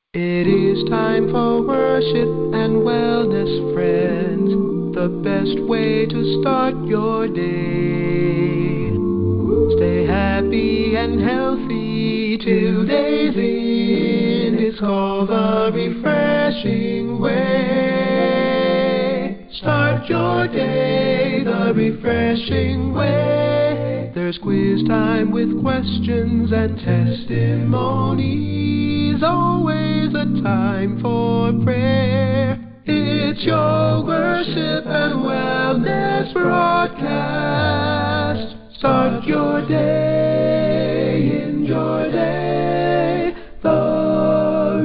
It is time for worship and wellness, friends. The best way to start your day. Stay happy and healthy. 2 days in. It's called the refreshing way. Start your day the refreshing way. There's quiz time with questions and testimonies. Always a time for prayer. It's your worship and wellness broadcast. Start your day, end your day, the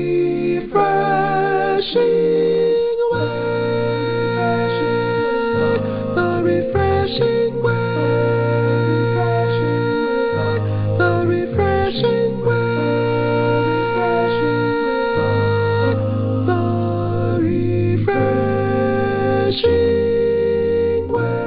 refreshing way, the refreshing way, the refreshing way, the refreshing way.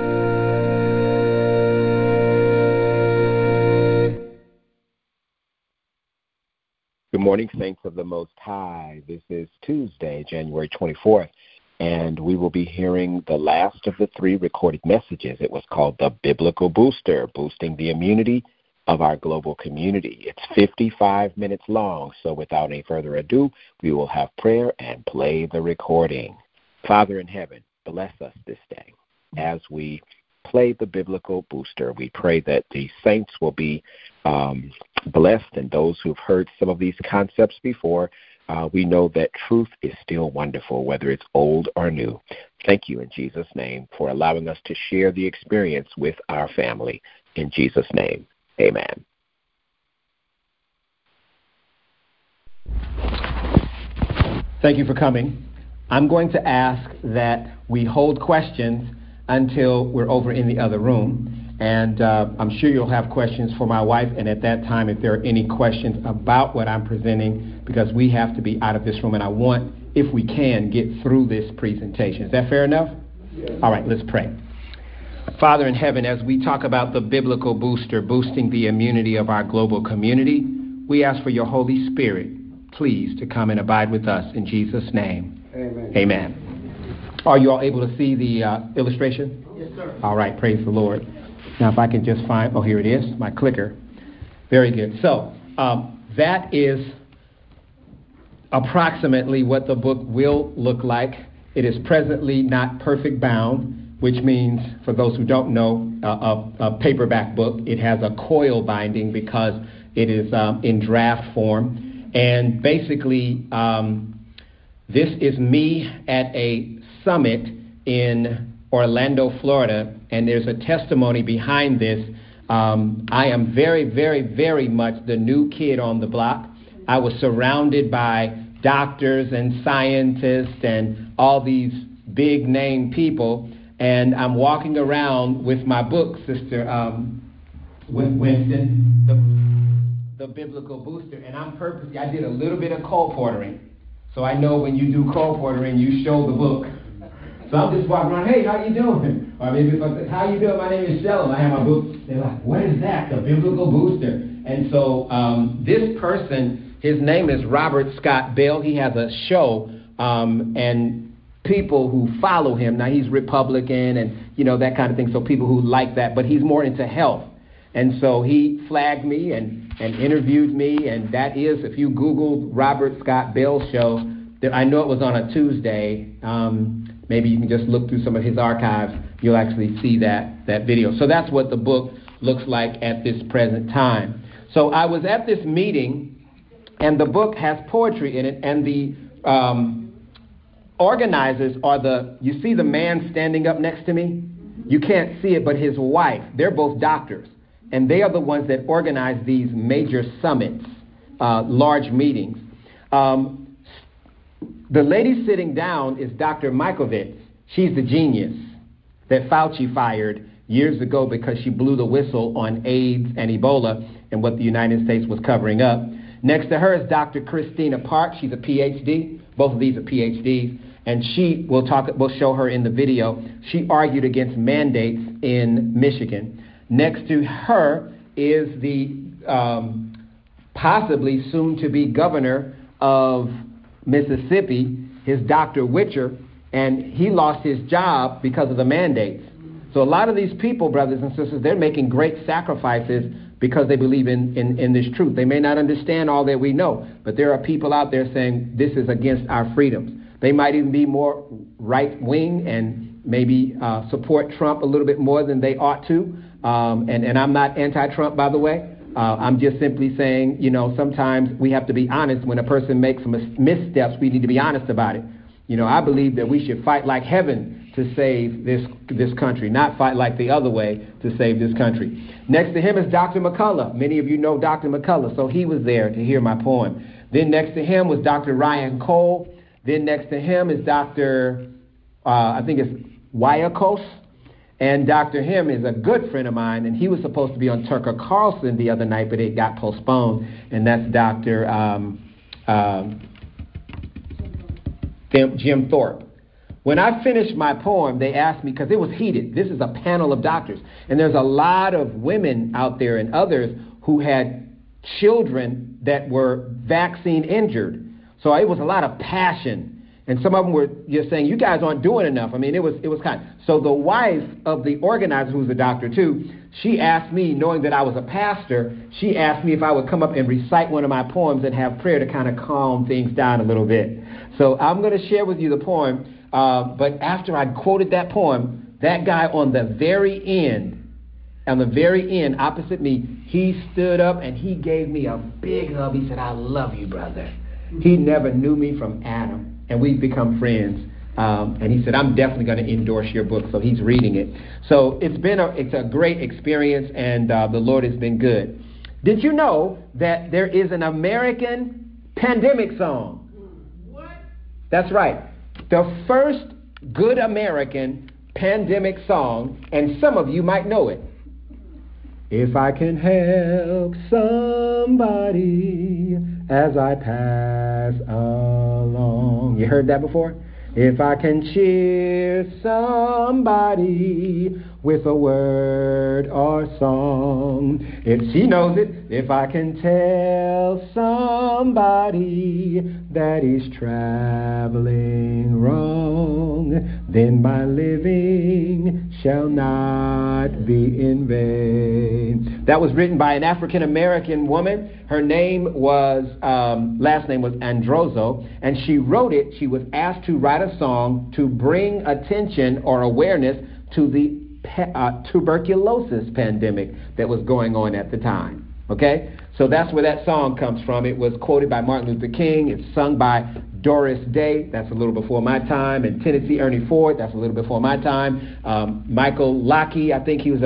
Good morning, saints of the Most High. This is Tuesday, January 24th, and we will be hearing the last of the 3 recorded messages. It was called The Biblical Booster, Boosting the Immunity of Our Global Community. It's 55 minutes long, so without any further ado, we will have prayer and play the recording. Father in heaven, bless us this day as we play the Biblical Booster. We pray that the saints will be blessed, and those who've heard some of these concepts before, we know that truth is still wonderful, whether it's old or new. Thank you in Jesus' name for allowing us to share the experience with our family. In Jesus' name, amen. Thank you for coming. I'm going to ask that we hold questions until we're over in the other room. And I'm sure you'll have questions for my wife. And at that time, if there are any questions about what I'm presenting, because we have to be out of this room, and I want, if we can, get through this presentation. Is that fair enough? Yes. All right, let's pray. Father in heaven, as we talk about the Biblical Booster, boosting the immunity of our global community, we ask for your Holy Spirit, please, to come and abide with us in Jesus' name. Amen. Amen. Are you all able to see the illustration? Yes, sir. All right, praise the Lord. Now, if I can just find, oh, here it is, my clicker. Very good. So that is approximately what the book will look like. It is presently not perfect bound, which means, for those who don't know, a paperback book. It has a coil binding because it is in draft form. And basically, this is me at a summit in Orlando, Florida, and there's a testimony behind this. I am very, very, very much the new kid on the block. I was surrounded by doctors and scientists and all these big name people, and I'm walking around with my book, Sister Winston, the Biblical Booster, and I did a little bit of colporteuring. So I know when you do colporteuring, you show the book. So I'm just walking around, hey, how you doing? Or maybe if I say, how you doing? My name is Shelley. I have my book. They're like, what is that? The Biblical Booster. And so this person, his name is Robert Scott Bell. He has a show, and people who follow him, now he's Republican and, that kind of thing, so people who like that, but he's more into health. And so he flagged me and interviewed me, and that is, if you Google Robert Scott Bell show, I know it was on a Tuesday. Maybe you can just look through some of his archives. You'll actually see that video. So that's what the book looks like at this present time. So I was at this meeting, and the book has poetry in it, and the organizers are you see the man standing up next to me? You can't see it, but his wife. They're both doctors, and they are the ones that organize these major summits, large meetings. The lady sitting down is Dr. Mikovits. She's the genius that Fauci fired years ago because she blew the whistle on AIDS and Ebola and what the United States was covering up. Next to her is Dr. Christina Park. She's a PhD. Both of these are PhDs. And we'll show her in the video. She argued against mandates in Michigan. Next to her is the possibly soon-to-be governor of Mississippi, his Dr. Witcher, and he lost his job because of the mandates. So a lot of these people, brothers and sisters, they're making great sacrifices because they believe in this truth. They may not understand all that we know, but there are people out there saying this is against our freedoms. They might even be more right-wing and maybe support Trump a little bit more than they ought to. And I'm not anti-Trump, by the way. I'm just simply saying, sometimes we have to be honest. When a person makes missteps, we need to be honest about it. I believe that we should fight like heaven to save this country, not fight like the other way to save this country. Next to him is Dr. McCullough. Many of you know Dr. McCullough, so he was there to hear my poem. Then next to him was Dr. Ryan Cole. Then next to him is Dr. I think it's Wyakos. And Dr. Him is a good friend of mine, and he was supposed to be on Tucker Carlson the other night, but it got postponed, and that's Dr. Jim Thorpe. When I finished my poem, they asked me, because it was heated. This is a panel of doctors, and there's a lot of women out there and others who had children that were vaccine injured. So it was a lot of passion. And some of them were just saying, you guys aren't doing enough. I mean, it was kind of. So the wife of the organizer, who's a doctor too, she asked me, knowing that I was a pastor, she asked me if I would come up and recite one of my poems and have prayer to kind of calm things down a little bit. So I'm going to share with you the poem. But after I quoted that poem, that guy on the very end, opposite me, he stood up and he gave me a big hug. He said, I love you, brother. He never knew me from Adam. And we've become friends. And he said, I'm definitely going to endorse your book. So he's reading it. So it's a great experience, and the Lord has been good. Did you know that there is an American pandemic song? What? That's right. The first good American pandemic song, and some of you might know it. If I can help somebody as I pass along. You heard that before? If I can cheer somebody with a word or song. If she knows it. If I can tell somebody that he's traveling wrong, then my living shall not be in vain. That was written by an African-American woman. Her name was, last name was Androzo, and she wrote it. She was asked to write a song to bring attention or awareness to the tuberculosis pandemic that was going on at the time. Okay? So that's where that song comes from. It was quoted by Martin Luther King. It's sung by Doris Day. That's a little before my time. And Tennessee Ernie Ford. That's a little before my time. Michael Lockey. I think he was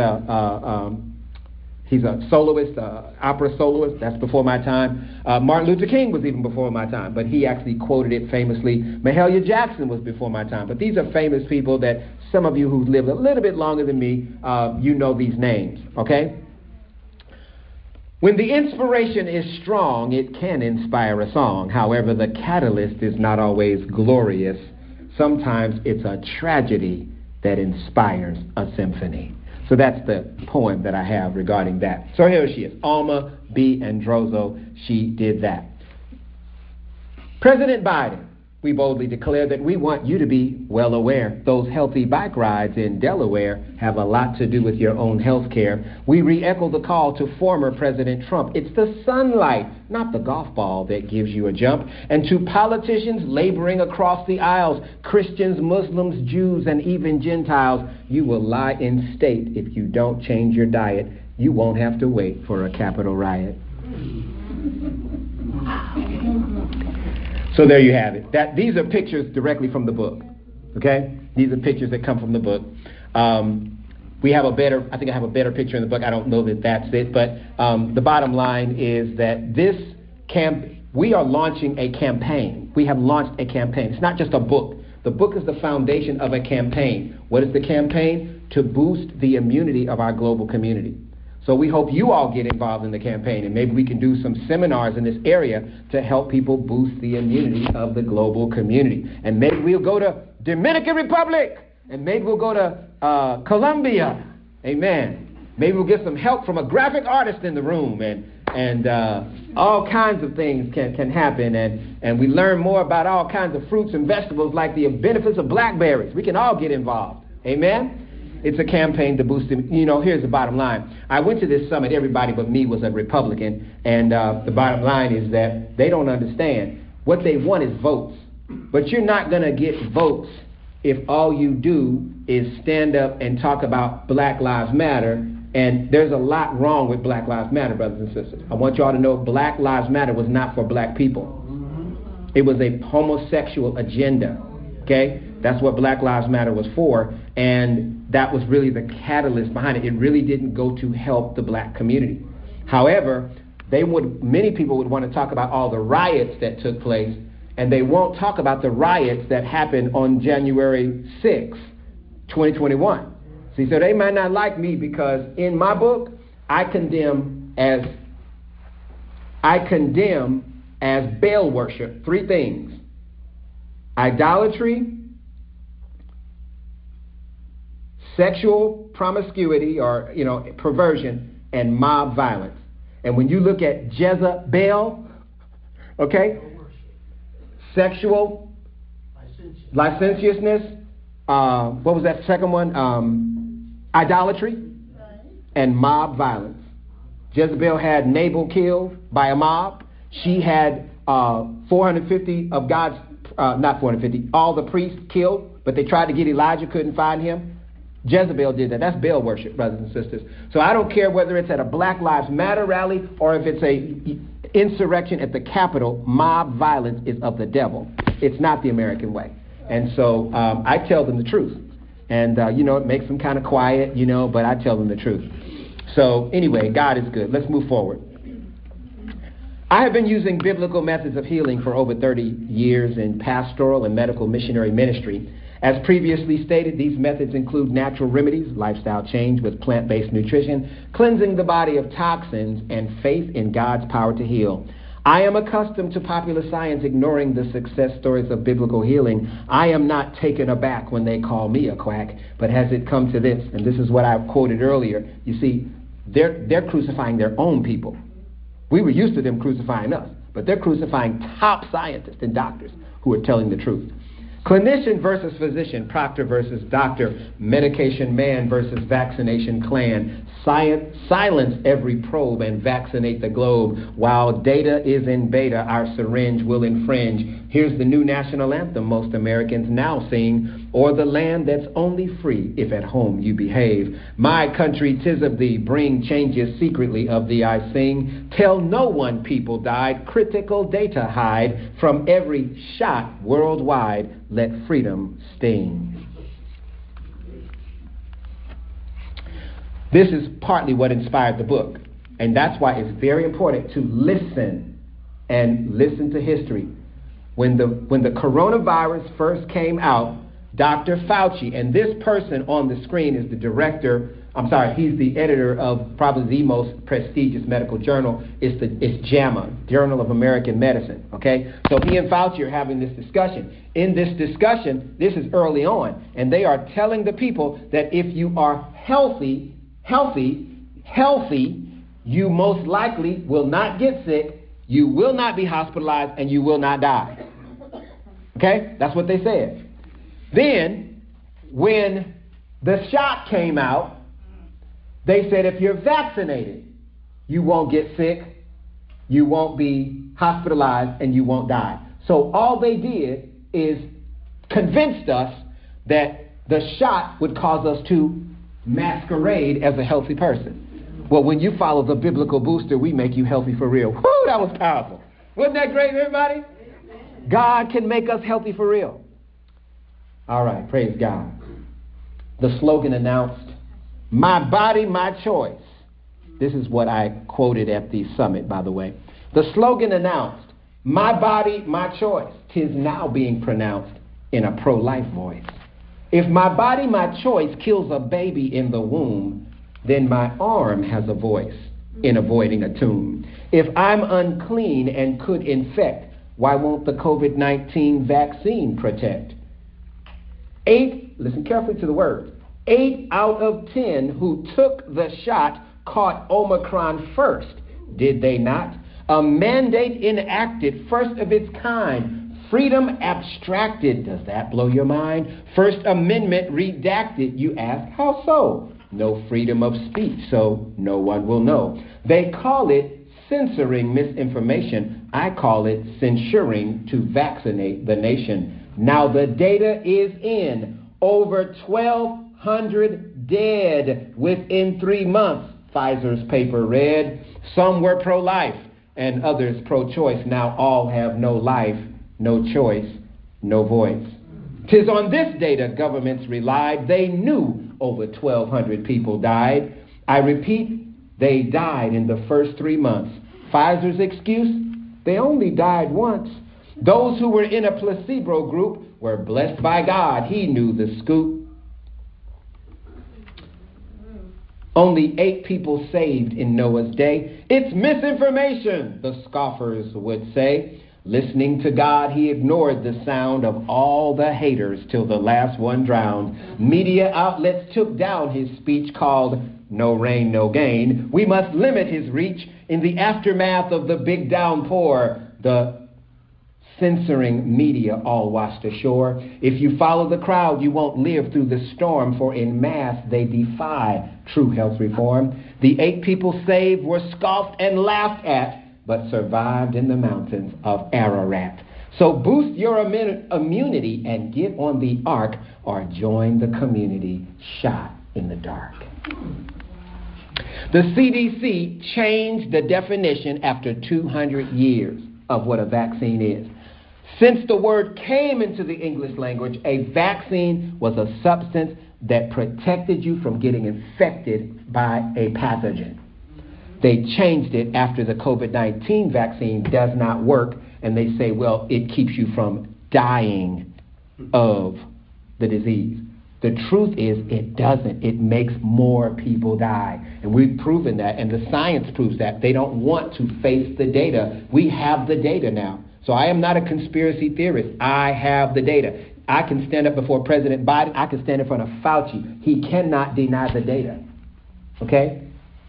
he's a soloist, opera soloist. That's before my time. Martin Luther King was even before my time, but he actually quoted it famously. Mahalia Jackson was before my time. But these are famous people that some of you who've lived a little bit longer than me, you know these names, okay? When the inspiration is strong, it can inspire a song. However, the catalyst is not always glorious. Sometimes it's a tragedy that inspires a symphony. So that's the poem that I have regarding that. So here she is, Alma B. Androzo. She did that. President Biden, we boldly declare that we want you to be well aware. Those healthy bike rides in Delaware have a lot to do with your own health care. We re-echo the call to former President Trump. It's the sunlight, not the golf ball, that gives you a jump. And to politicians laboring across the aisles, Christians, Muslims, Jews, and even Gentiles, you will lie in state if you don't change your diet. You won't have to wait for a Capitol riot. So there you have it. These are pictures directly from the book. Okay? These are pictures that come from the book. We have I think I have a better picture in the book. I don't know that that's it. But the bottom line is that we are launching a campaign. We have launched a campaign. It's not just a book. The book is the foundation of a campaign. What is the campaign? To boost the immunity of our global community. So we hope you all get involved in the campaign, and maybe we can do some seminars in this area to help people boost the immunity of the global community. And maybe we'll go to Dominican Republic, and maybe we'll go to Colombia. Amen. Maybe we'll get some help from a graphic artist in the room, and And all kinds of things can happen. And we learn more about all kinds of fruits and vegetables like the benefits of blackberries. We can all get involved. Amen? It's a campaign to boost him. Here's the bottom line. I went to this summit. Everybody but me was a Republican. And the bottom line is that they don't understand. What they want is votes. But you're not going to get votes if all you do is stand up and talk about Black Lives Matter. And there's a lot wrong with Black Lives Matter, brothers and sisters. I want you all to know Black Lives Matter was not for black people. It was a homosexual agenda. Okay? That's what Black Lives Matter was for. And that was really the catalyst behind it. It really didn't go to help the black community. However, many people would want to talk about all the riots that took place, and they won't talk about the riots that happened on January 6, 2021. See, so they might not like me because in my book, I condemn as Baal worship 3 things: idolatry, sexual promiscuity or perversion, and mob violence. And when you look at Jezebel, okay, sexual licentiousness, what was that second one? Idolatry and mob violence. Jezebel had Nabal killed by a mob. She had 450 of God's, not 450, all the priests killed, but they tried to get Elijah, couldn't find him. Jezebel did that. That's Baal worship, brothers and sisters. So I don't care whether it's at a Black Lives Matter rally or if it's a insurrection at the Capitol. Mob violence is of the devil. It's not the American way. And so I tell them the truth. And, it makes them kind of quiet, but I tell them the truth. So anyway, God is good. Let's move forward. I have been using biblical methods of healing for over 30 years in pastoral and medical missionary ministry. As previously stated, these methods include natural remedies, lifestyle change with plant-based nutrition, cleansing the body of toxins, and faith in God's power to heal. I am accustomed to popular science ignoring the success stories of biblical healing. I am not taken aback when they call me a quack, but has it come to this? And this is what I quoted earlier. You see, they're crucifying their own people. We were used to them crucifying us, but they're crucifying top scientists and doctors who are telling the truth. Clinician versus physician, proctor versus doctor, medication man versus vaccination clan. Silence every probe and vaccinate the globe. While data is in beta, our syringe will infringe. Here's the new national anthem most Americans now sing. Or the land that's only free if at home you behave. My country, 'tis of thee, bring changes secretly of thee I sing. Tell no one people died, critical data hide. From every shot worldwide, let freedom sting. This is partly what inspired the book. And that's why it's very important to listen to history. When the coronavirus first came out, Dr. Fauci, and this person on the screen is he's the editor of probably the most prestigious medical journal. It's JAMA, Journal of American Medicine, okay? So he and Fauci are having this discussion. In this discussion, this is early on, and they are telling the people that if you are healthy, you most likely will not get sick, you will not be hospitalized, and you will not die. Okay? That's what they said. Then, when the shot came out, they said if you're vaccinated, you won't get sick, you won't be hospitalized, and you won't die. So all they did is convinced us that the shot would cause us to masquerade as a healthy person. Well, when you follow the biblical booster, we make you healthy for real. Woo, that was powerful. Wasn't that great, everybody? God can make us healthy for real. All right, praise God. The slogan announced, "My body, my choice." This is what I quoted at the summit, by the way. The slogan announced, "My body, my choice." 'Tis now being pronounced in a pro-life voice. If my body, my choice kills a baby in the womb, then my arm has a voice in avoiding a tomb. If I'm unclean and could infect, why won't the COVID-19 vaccine protect? Listen carefully to the word. 8 out of 10 who took the shot caught Omicron first. Did they not? A mandate enacted, first of its kind. Freedom abstracted. Does that blow your mind? First Amendment redacted. You ask, how so? No freedom of speech, so no one will know. They call it censoring misinformation. I call it censuring to vaccinate the nation. Now the data is in. Over 1,200 dead within 3 months. Pfizer's paper read. Some were pro-life and others pro-choice. Now all have no life, no choice, no voice. 'Tis on this data governments relied. They knew over 1,200 people died. I repeat, they died in the first 3 months. Pfizer's excuse? They only died once. Those who were in a placebo group were blessed by God. He knew the scoop. Only 8 people saved in Noah's day. It's misinformation, the scoffers would say. Listening to God, he ignored the sound of all the haters till the last one drowned. Media outlets took down his speech called No Rain, No Gain. We must limit his reach in the aftermath of the big downpour. The censoring media all washed ashore. If you follow the crowd, you won't live through the storm, for in mass they defy true health reform. The 8 people saved were scoffed and laughed at, but survived in the mountains of Ararat. So boost your immunity and get on the ark or join the community shot in the dark. The CDC changed the definition after 200 years of what a vaccine is. Since the word came into the English language, a vaccine was a substance that protected you from getting infected by a pathogen. They changed it after the COVID-19 vaccine does not work, and they say, well, it keeps you from dying of the disease. The truth is it doesn't. It makes more people die. And we've proven that, and the science proves that. They don't want to face the data. We have the data now. So I am not a conspiracy theorist. I have the data. I can stand up before President Biden. I can stand in front of Fauci. He cannot deny the data. Okay?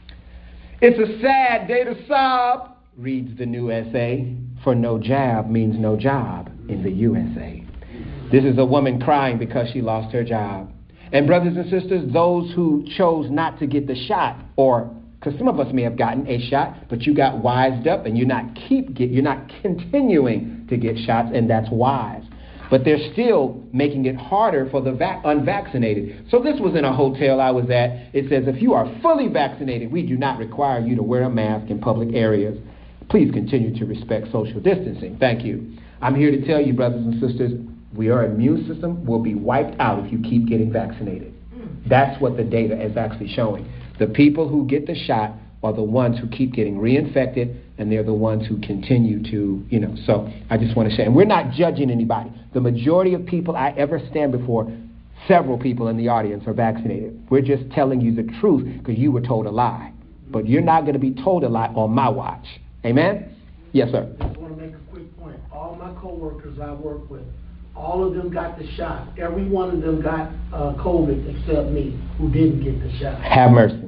It's a sad day to sob, reads the new essay, for no jab means no job in the USA. This is a woman crying because she lost her job. And brothers and sisters, those who chose not to get the shot, or because some of us may have gotten a shot, but you got wised up and you're not continuing to get shots, and that's wise. But they're still making it harder for the unvaccinated. So this was in a hotel I was at. It says, if you are fully vaccinated, we do not require you to wear a mask in public areas. Please continue to respect social distancing. Thank you. I'm here to tell you, brothers and sisters, your immune system will be wiped out if you keep getting vaccinated. That's what the data is actually showing. The people who get the shot are the ones who keep getting reinfected, and they're the ones who continue to, so I just want to say, and we're not judging anybody. The majority of people I ever stand before, several people in the audience are vaccinated. We're just telling you the truth because you were told a lie. But you're not going to be told a lie on my watch. Amen? Yes, sir. I just want to make a quick point. All my coworkers I work with, all of them got the shot. Every one of them got COVID except me, who didn't get the shot. Have mercy.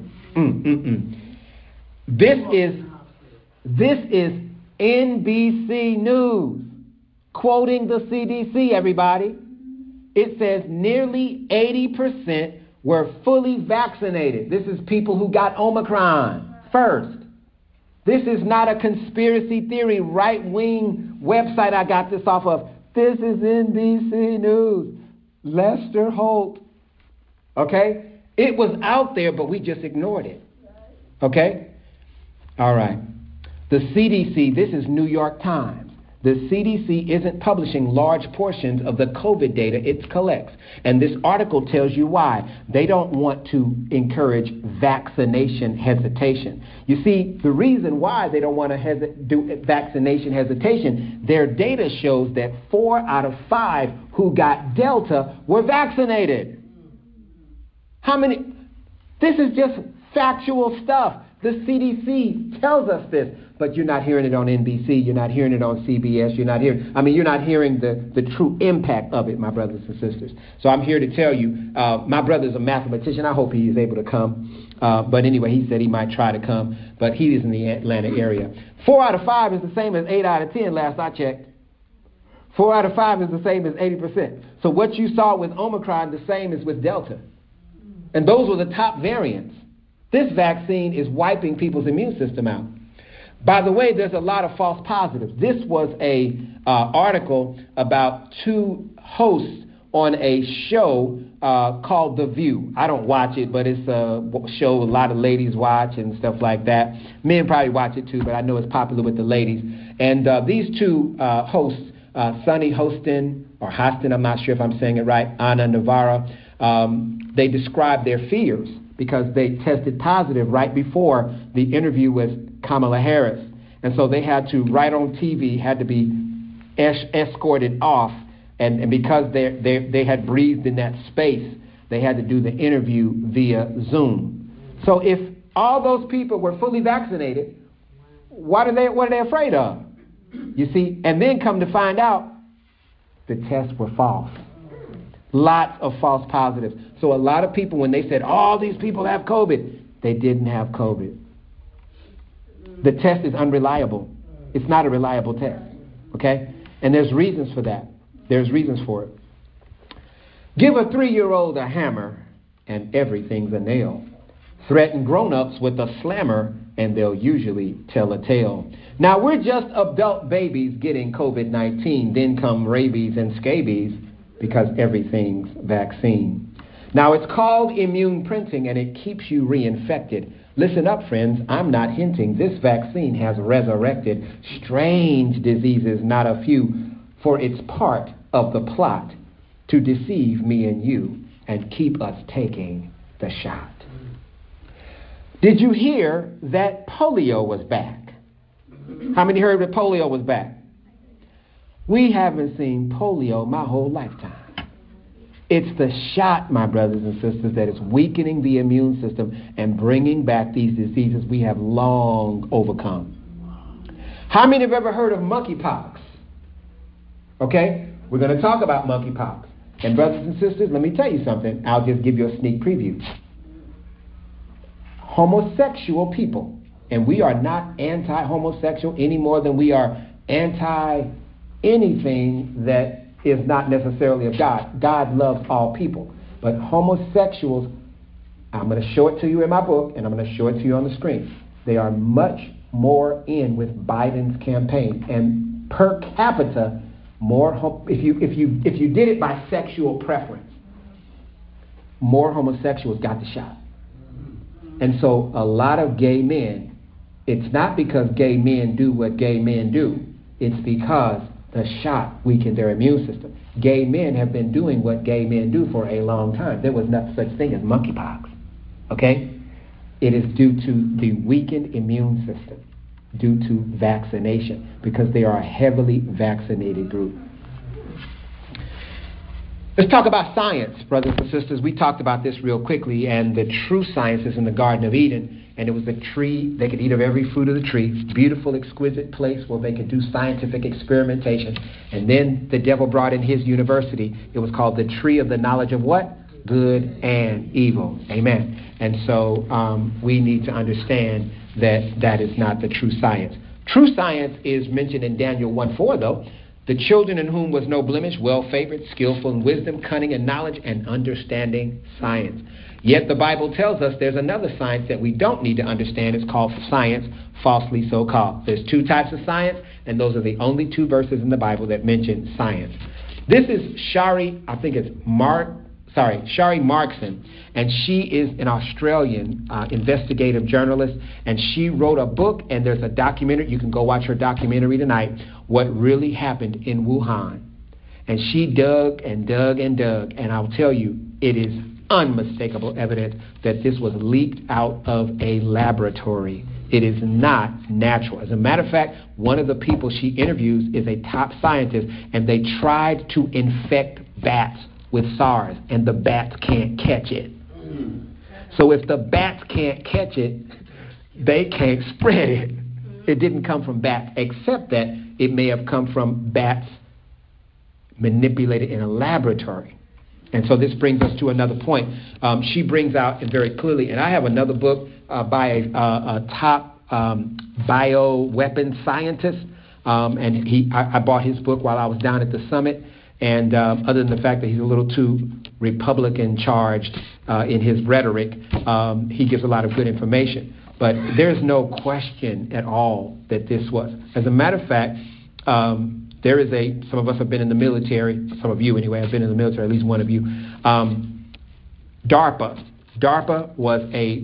This is NBC News quoting the CDC, everybody. It says nearly 80% were fully vaccinated. This is people who got Omicron first. This is not a conspiracy theory right-wing website I got this off of. This is NBC News. Lester Holt. Okay? It was out there, but we just ignored it. Okay? All right. The CDC, this is New York Times. The CDC isn't publishing large portions of the COVID data it collects. And this article tells you why. They don't want to encourage vaccination hesitation. You see, the reason why they don't want to do vaccination hesitation, their data shows that 4 out of 5 who got Delta were vaccinated. How many? This is just factual stuff. The CDC tells us this, but you're not hearing it on NBC. You're not hearing it on CBS. You're not hearing the true impact of it, my brothers and sisters. So I'm here to tell you, my brother's a mathematician. I hope he is able to come. But anyway, he said he might try to come, but he is in the Atlanta area. 4 out of 5 is the same as 8 out of 10 last I checked. 4 out of 5 is the same as 80%. So what you saw with Omicron, the same as with Delta. And those were the top variants. This vaccine is wiping people's immune system out. By the way, there's a lot of false positives. This was a article about 2 hosts on a show called The View. I don't watch it, but it's a show a lot of ladies watch and stuff like that. Men probably watch it too, but I know it's popular with the ladies. And these 2 hosts, Sunny Hostin, or Hostin, I'm not sure if I'm saying it right, Ana Navarro, they described their fears because they tested positive right before the interview with Kamala Harris. And so they had to, right on TV, had to be escorted off. And because they had breathed in that space, they had to do the interview via Zoom. So if all those people were fully vaccinated, what are they afraid of? You see, and then come to find out, the tests were false. Lots of false positives. So a lot of people, when they said, all these people have COVID, they didn't have COVID. The test is unreliable. It's not a reliable test. Okay? And there's reasons for that. There's reasons for it. Give a 3-year-old a hammer and everything's a nail. Threaten grown-ups with a slammer and they'll usually tell a tale. Now we're just adult babies getting COVID-19, then come rabies and scabies because everything's vaccine. Now it's called immune printing and it keeps you reinfected. Listen up, friends, I'm not hinting. This vaccine has resurrected strange diseases, not a few, for it's part of the plot to deceive me and you and keep us taking the shot. Did you hear that polio was back? How many heard that polio was back? We haven't seen polio my whole lifetime. It's the shot, my brothers and sisters, that is weakening the immune system and bringing back these diseases we have long overcome. How many have ever heard of monkeypox? Okay, we're going to talk about monkeypox. And brothers and sisters, let me tell you something. I'll just give you a sneak preview. Homosexual people, and we are not anti-homosexual any more than we are anti-anything that is not necessarily of God. God loves all people. But homosexuals, I'm going to show it to you in my book, and I'm going to show it to you on the screen. They are much more in with Biden's campaign. And per capita, more if you did it by sexual preference, more homosexuals got the shot. And so a lot of gay men, it's not because gay men do what gay men do. It's because the shot weakened their immune system. Gay men have been doing what gay men do for a long time. There was no such thing as monkeypox. Okay? It is due to the weakened immune system, due to vaccination, because they are a heavily vaccinated group. Let's talk about science, brothers and sisters. We talked about this real quickly, and the true science is in the Garden of Eden. And it was the tree, they could eat of every fruit of the tree. Beautiful, exquisite place where they could do scientific experimentation. And then the devil brought in his university. It was called the tree of the knowledge of what? Good and evil. Amen. And so we need to understand that that is not the true science. True science is mentioned in Daniel 1:4, though. The children in whom was no blemish, well-favored, skillful in wisdom, cunning in knowledge, and understanding science. Yet the Bible tells us there's another science that we don't need to understand. It's called science, falsely so called. There's 2 types of science, and those are the only 2 verses in the Bible that mention science. This is Shari Markson, and she is an Australian investigative journalist, and she wrote a book, and there's a documentary. You can go watch her documentary tonight, What Really Happened in Wuhan. And she dug and dug and dug, and I'll tell you, it is unmistakable evidence that this was leaked out of a laboratory. It is not natural. As a matter of fact, one of the people she interviews is a top scientist, and they tried to infect bats with SARS, and the bats can't catch it. So if the bats can't catch it, they can't spread it. It didn't come from bats, except that it may have come from bats manipulated in a laboratory. And so this brings us to another point. She brings out it very clearly, and I have another book by a top bioweapon scientist, and I bought his book while I was down at the summit, and other than the fact that he's a little too Republican charged in his rhetoric, he gives a lot of good information. But there's no question at all that this was. As a matter of fact, there is some of us have been in the military, some of you anyway have been in the military, at least one of you. DARPA. DARPA was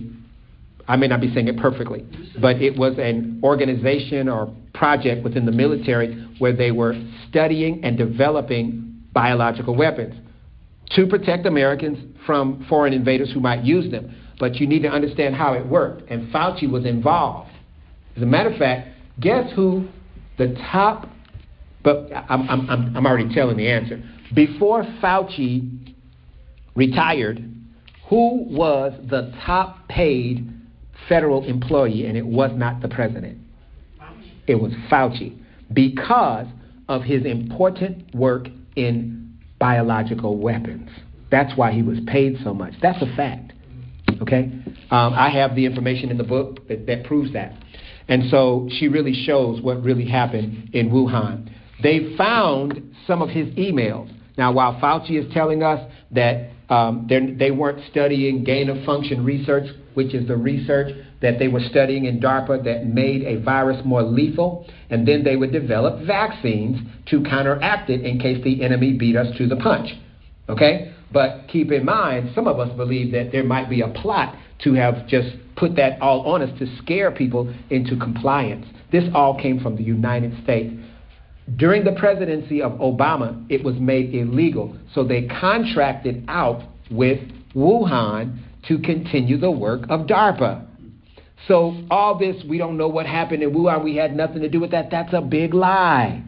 I may not be saying it perfectly, but it was an organization or project within the military where they were studying and developing biological weapons to protect Americans from foreign invaders who might use them. But you need to understand how it worked, and Fauci was involved. As a matter of fact, guess who the top, but I'm already telling the answer. Before Fauci retired, who was the top paid federal employee? And it was not the president. It was Fauci, because of his important work in biological weapons. That's why he was paid so much. That's a fact. Okay? I have the information in the book that proves that. And so she really shows what really happened in Wuhan. They found some of his emails. Now, while Fauci is telling us that they weren't studying gain-of-function research, which is the research that they were studying in DARPA that made a virus more lethal, and then they would develop vaccines to counteract it in case the enemy beat us to the punch. Okay? But keep in mind, some of us believe that there might be a plot to have just put that all on us to scare people into compliance. This all came from the United States. During the presidency of Obama, it was made illegal. So they contracted out with Wuhan to continue the work of DARPA. So all this, we don't know what happened in Wuhan, we had nothing to do with that, that's a big lie.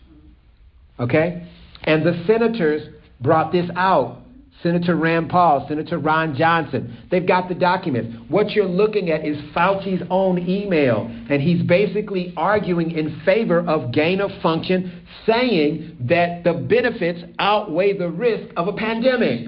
Okay? And the senators brought this out. Senator Rand Paul, Senator Ron Johnson, they've got the documents. What you're looking at is Fauci's own email, and he's basically arguing in favor of gain of function, saying that the benefits outweigh the risk of a pandemic.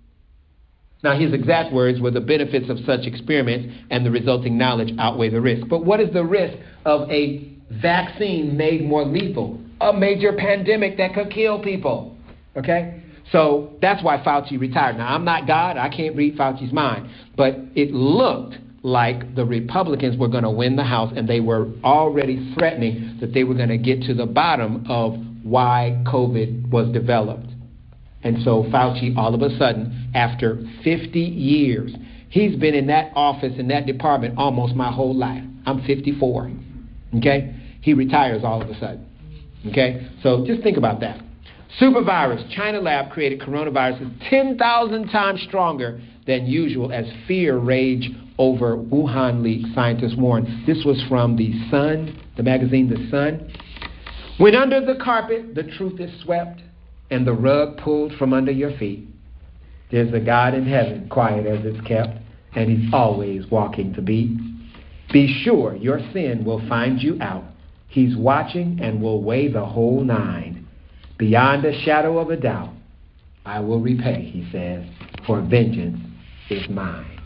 Now, his exact words were the benefits of such experiments and the resulting knowledge outweigh the risk. But what is the risk of a vaccine made more lethal? A major pandemic that could kill people. Okay? So that's why Fauci retired. Now, I'm not God. I can't read Fauci's mind. But it looked like the Republicans were going to win the House, and they were already threatening that they were going to get to the bottom of why COVID was developed. And so Fauci, all of a sudden, after 50 years, he's been in that office, in that department, almost my whole life. I'm 54. Okay? He retires all of a sudden. Okay? So just think about that. Supervirus, China lab created coronaviruses 10,000 times stronger than usual as fear raged over Wuhan leak, scientists warned. This was from The Sun, the magazine The Sun. When under the carpet, the truth is swept and the rug pulled from under your feet. There's a God in heaven, quiet as it's kept, and he's always walking to beat. Be sure your sin will find you out. He's watching and will weigh the whole nine. Beyond a shadow of a doubt, I will repay, he says, for vengeance is mine.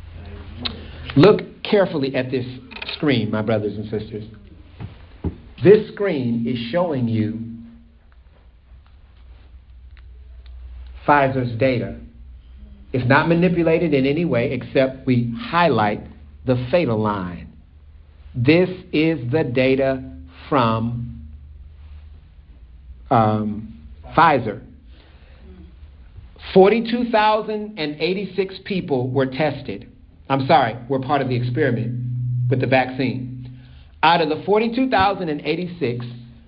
Look carefully at this screen, my brothers and sisters. This screen is showing you Pfizer's data. It's not manipulated in any way except we highlight the fatal line. This is the data from Pfizer. 42,086 people were tested. Were part of the experiment with the vaccine. Out of the 42,086,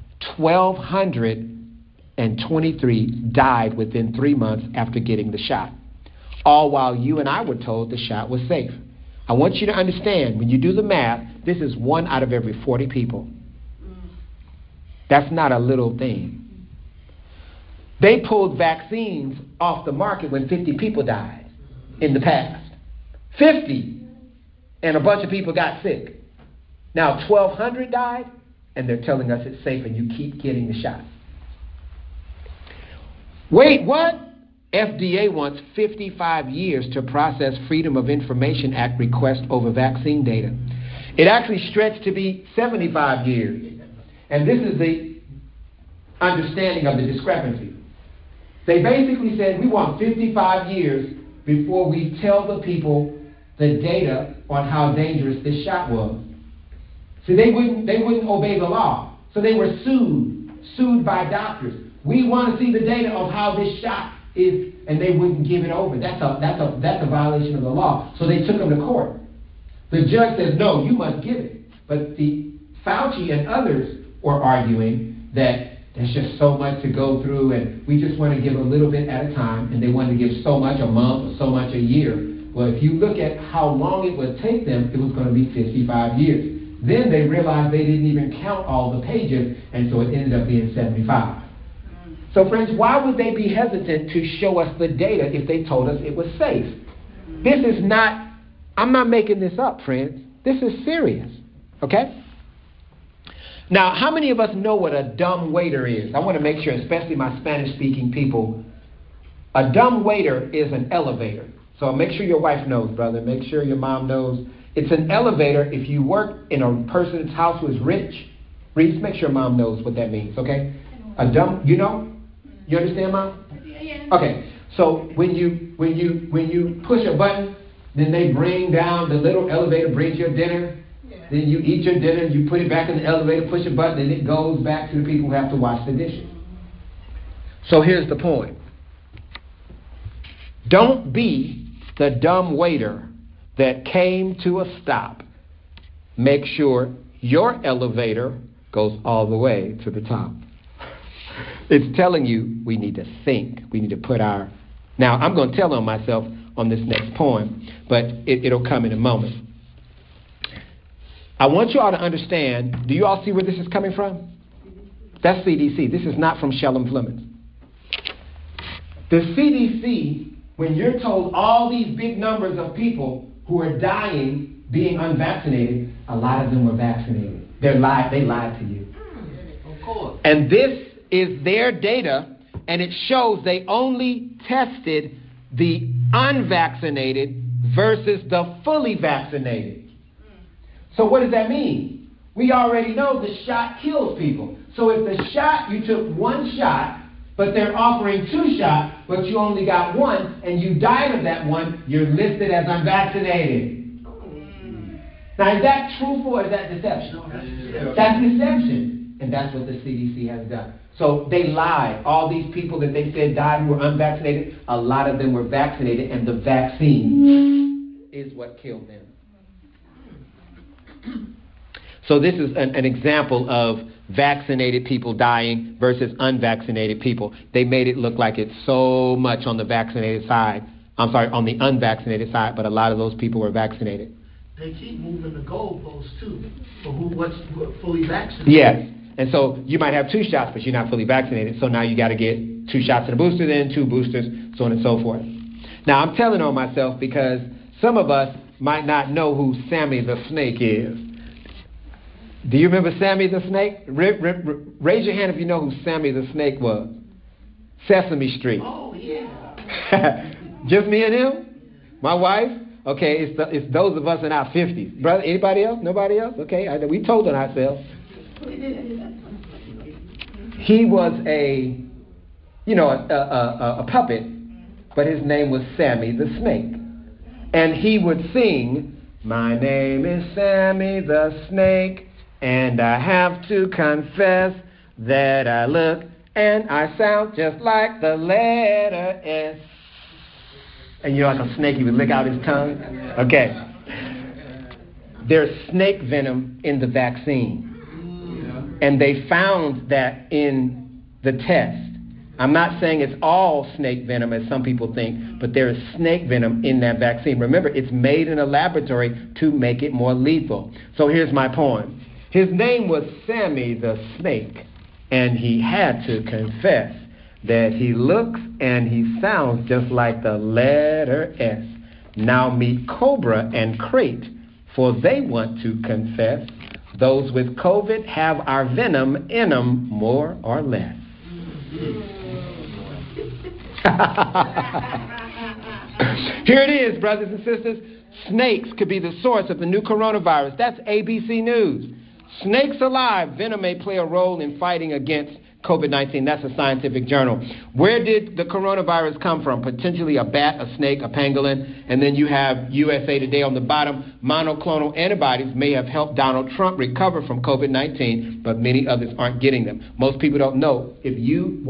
1,223 died within 3 months after getting the shot. All while you and I were told the shot was safe. I want you to understand, when you do the math, this is 1 out of every 40 people. That's not a little thing. They pulled vaccines off the market when 50 people died in the past. 50. and a bunch of people got sick. Now 1,200 died, and they're telling us it's safe and you keep getting the shot. Wait, what? FDA wants 55 years to process Freedom of Information Act request over vaccine data. It actually stretched to be 75 years. And this is the understanding of the discrepancy. They basically said we want 55 years before we tell the people the data on how dangerous this shot was. See, they wouldn't obey the law. So they were sued by doctors. We want to see the data of how this shot is, and they wouldn't give it over. That's a violation of the law. So they took them to court. The judge says, no, you must give it. But the Fauci and others were arguing that there's just so much to go through, and we just want to give a little bit at a time, and they wanted to give so much a month or so much a year. Well, if you look at how long it would take them, it was going to be 55 years. Then they realized they didn't even count all the pages, and so it ended up being 75. So, friends, why would they be hesitant to show us the data if they told us it was safe? This is not, I'm not making this up, friends. This is serious, okay? Now, how many of us know what a dumb waiter is? I want to make sure, especially my Spanish-speaking people, a dumb waiter is an elevator. So make sure your wife knows, brother. Make sure your mom knows. It's an elevator if you work in a person's house who is rich. Reese, make sure mom knows what that means, okay? A dumb, you know? You understand, Mom? Okay. So when you push a button, then they bring down, the little elevator brings your dinner. Then you eat your dinner, you put it back in the elevator, push a button, and it goes back to the people who have to wash the dishes. So here's the point. Don't be the dumb waiter that came to a stop. Make sure your elevator goes all the way to the top. It's telling you we need to think. We need to put our... Now, I'm going to tell on myself on this next poem, but it'll come in a moment. I want you all to understand, do you all see where this is coming from? That's CDC. This is not from Shalom Fleming. The CDC, when you're told all these big numbers of people who are dying being unvaccinated, a lot of them were vaccinated. They lied to you. Of course. And this is their data, and it shows they only tested the unvaccinated versus the fully vaccinated. So what does that mean? We already know the shot kills people. So if the shot, you took one shot, but they're offering 2 shots, but you only got 1, and you died of that one, you're listed as unvaccinated. Now, is that truthful or is that deception? That's deception. And that's what the CDC has done. So they lied. All these people that they said died who were unvaccinated, a lot of them were vaccinated, and the vaccine is what killed them. So this is an example of vaccinated people dying versus unvaccinated people. They made it look like it's so much on the vaccinated side. On the unvaccinated side, but a lot of those people were vaccinated. They keep moving the goalposts too for what's fully vaccinated. Yes, and so you might have 2 shots, but you're not fully vaccinated. So now you got to get 2 shots in a booster, then 2 boosters, so on and so forth. Now I'm telling on myself because some of us might not know who Sammy the Snake is. Do you remember Sammy the Snake? Raise your hand if you know who Sammy the Snake was. Sesame Street. Oh, yeah. Just me and him? My wife? Okay, it's those of us in our 50s. Brother, anybody else? Nobody else? Okay, we told on ourselves. He was a puppet, but his name was Sammy the Snake. And he would sing, "My name is Sammy the Snake, and I have to confess that I look and I sound just like the letter S." And you're like a snake, he would lick out his tongue. Okay. There's snake venom in the vaccine. And they found that in the test. I'm not saying it's all snake venom as some people think, but there is snake venom in that vaccine. Remember, it's made in a laboratory to make it more lethal. So here's my point. His name was Sammy the Snake, and he had to confess that he looks and he sounds just like the letter S. Now meet Cobra and Crate for they want to confess. Those with COVID have our venom in them, more or less. Here it is, brothers and sisters. Snakes could be the source of the new coronavirus. That's ABC News. Snakes alive, venom may play a role in fighting against COVID-19. That's a scientific journal. Where did the coronavirus come from? Potentially a bat, a snake, a pangolin. And then you have USA Today on the bottom. Monoclonal antibodies may have helped Donald Trump recover from COVID-19, but many others aren't getting them. Most people don't know. If you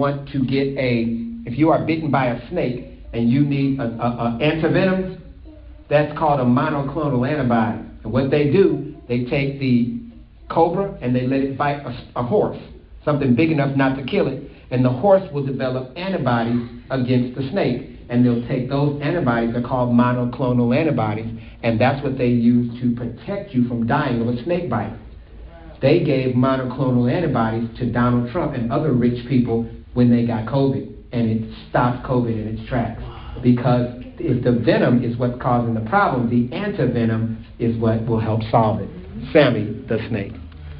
are bitten by a snake and you need an antivenom, that's called a monoclonal antibody. And what they do, they take the cobra and they let it bite a horse, something big enough not to kill it, and the horse will develop antibodies against the snake. And they'll take those antibodies, they're called monoclonal antibodies, and that's what they use to protect you from dying of a snake bite. They gave monoclonal antibodies to Donald Trump and other rich people when they got COVID, and it stopped COVID in its tracks. Because if the venom is what's causing the problem, the antivenom is what will help solve it. Sammy the snake.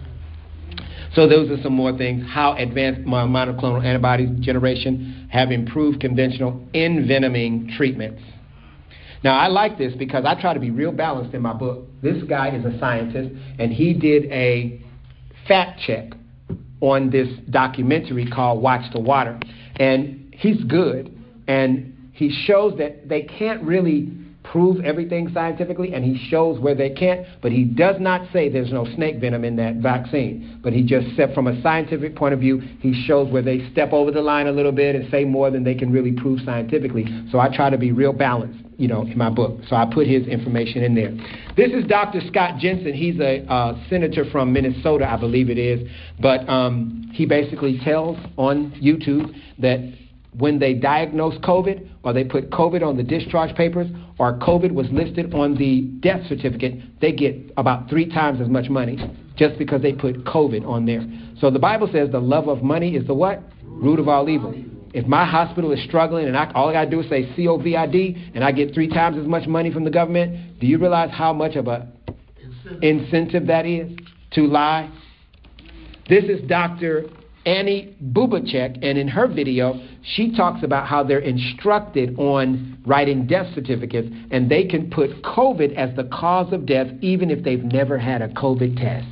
So those are some more things. How advanced monoclonal antibodies generation have improved conventional envenoming treatments. Now, I like this because I try to be real balanced in my book. This guy is a scientist, and he did a fact check on this documentary called Watch the Water. And he's good, and he shows that they can't really prove everything scientifically, and he shows where they can't, but he does not say there's no snake venom in that vaccine. But he just said from a scientific point of view, he shows where they step over the line a little bit and say more than they can really prove scientifically. So I try to be real balanced, in my book. So I put his information in there. This is Dr. Scott Jensen. He's a senator from Minnesota, I believe it is. But he basically tells on YouTube that when they diagnose COVID, or they put COVID on the discharge papers, or COVID was listed on the death certificate, they get about 3 times as much money just because they put COVID on there. So the Bible says the love of money is the what? Root of all evil. If my hospital is struggling and all I got to do is say COVID and I get 3 times as much money from the government, do you realize how much of a incentive that is to lie? This is Dr. Annie Bubacek, and in her video, she talks about how they're instructed on writing death certificates, and they can put COVID as the cause of death even if they've never had a COVID test.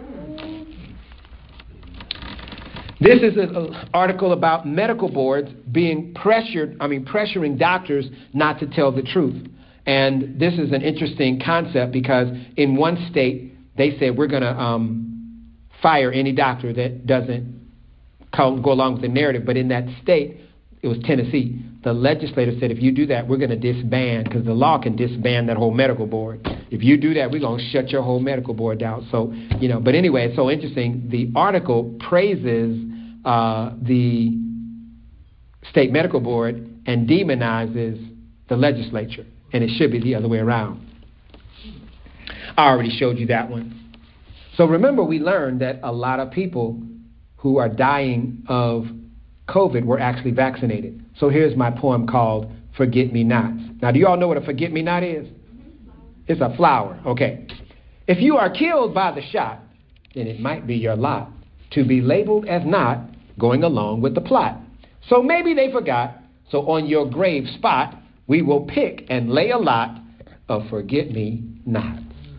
This is an article about medical boards being pressuring doctors not to tell the truth. And this is an interesting concept because in one state, they said we're going to fire any doctor that doesn't go along with the narrative, but in that state, it was Tennessee, the legislator said if you do that, we're going to disband, because the law can disband that whole medical board. If you do that, we're going to shut your whole medical board down. So, but anyway, it's so interesting. The article praises the state medical board and demonizes the legislature, and it should be the other way around. I already showed you that one. So remember, we learned that a lot of people who are dying of COVID were actually vaccinated. So here's my poem called Forget-Me-Nots. Now, do you all know what a forget-me-not is? It's a flower. Okay. If you are killed by the shot, then it might be your lot to be labeled as not going along with the plot. So maybe they forgot. So on your grave spot, we will pick and lay a lot of forget-me-nots.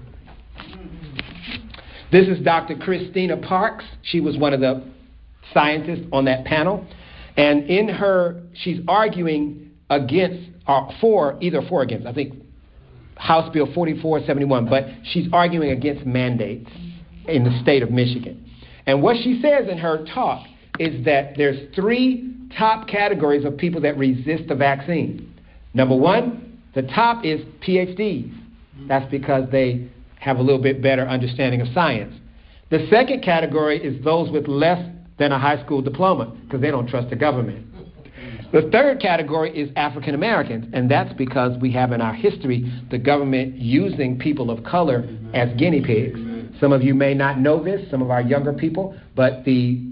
This is Dr. Christina Parks. She was one of the scientists on that panel. And in she's arguing against, I think, House Bill 4471, but she's arguing against mandates in the state of Michigan. And what she says in her talk is that there's 3 top categories of people that resist the vaccine. Number 1, the top is PhDs. That's because they have a little bit better understanding of science. The second category is those with less than a high school diploma, because they don't trust the government. The third category is African Americans, and that's because we have in our history the government using people of color as guinea pigs. Some of you may not know this, some of our younger people, but the